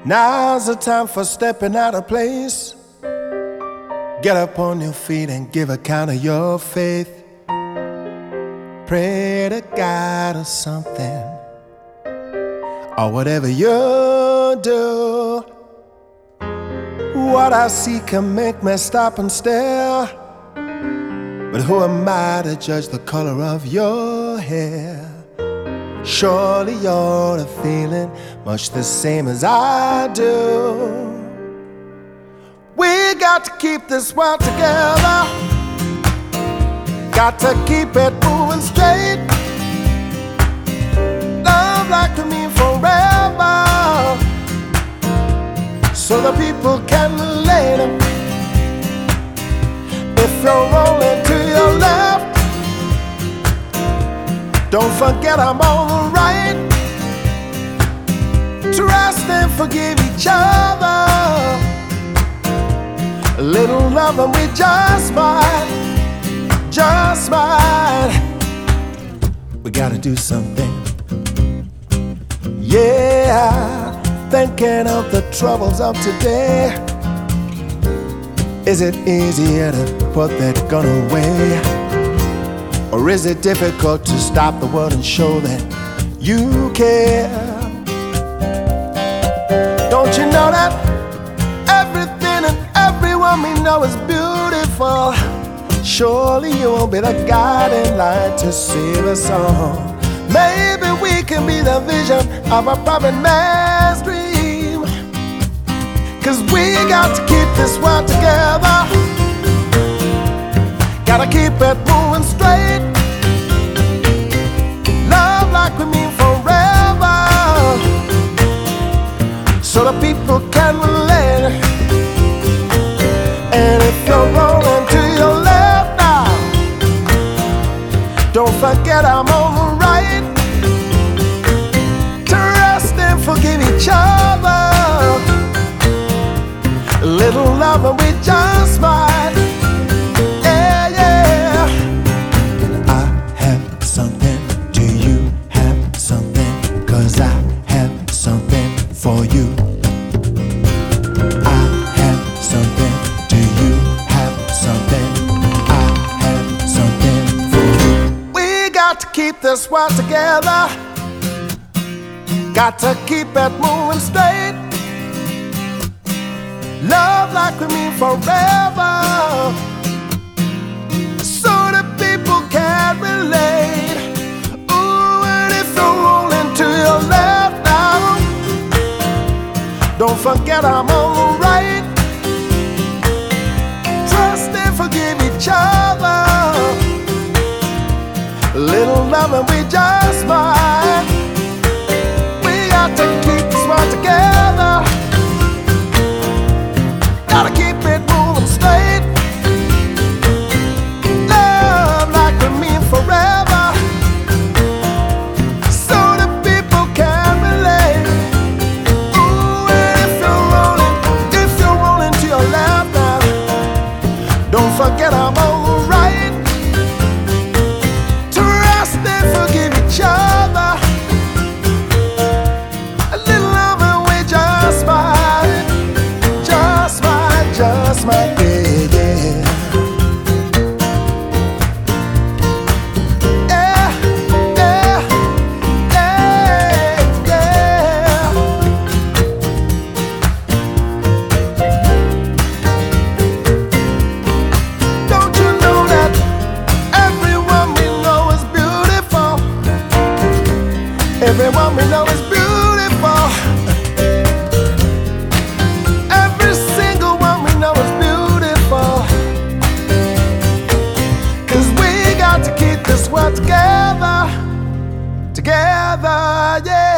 Now's the time for stepping out of place. Get up on your feet and give account of your faith. Pray to God or something, or whatever you do. What I see can make me stop and stare, but who am I to judge the color of your hair? Surely you're feeling much the same as I do. We got to keep this world together, got to keep it moving straight. Love like we mean forever, so the people can relate. If you're rolling to your left, don't forget I'm on the right. Trust and forgive each other. A little love and we just might. We gotta do something. Yeah, thinking of the troubles of today. Is it easier to put that gun away? Or is it difficult to stop the world and show that you care? Don't you know that everything and everyone we know is beautiful? Surely you will be the guiding light to save us all. Maybe we can be the vision of a prophet man's dream. 'Cause we got to keep this world together, gotta keep it moving straight. Love like we mean forever, so the people can relate. And if you're rolling to your left now, don't forget I'm on the right. Trust and forgive each other. A little love and we just might. For you, I have something. Do you have something? I have something for you. We got to keep this world together, got to keep it moving straight. Love like we mean forever, so that people can relate. Ooh, and if you're rolling to your left now, don't forget I'm on the right. Trust and forgive each other. A little love and we just might. We got to keep this world together, gotta keep it moving straight. Love like we mean forever, so the people can relate. Don't forget I'm on the right. Trust and forgive each other. A little love and we just might. Yeah, yeah. Everyone we know is beautiful. Every single one we know is beautiful. 'Cause we got to keep this world together, yeah.